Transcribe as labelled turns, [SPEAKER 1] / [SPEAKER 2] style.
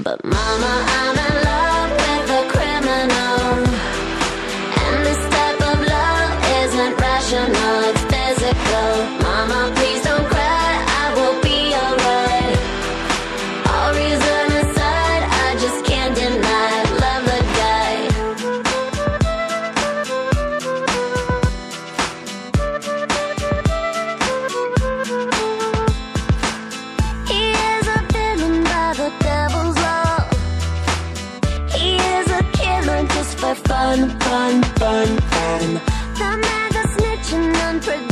[SPEAKER 1] But mama, I'm in love with a criminal, and this type of love isn't rational, it's physical. Mama, please don't cry, I will be alright. All reason aside, I just can't deny, love the guy. He is a villain by the devil's law. He is a killer just for fun, fun, fun, fun. The man that's snitching unpredictable.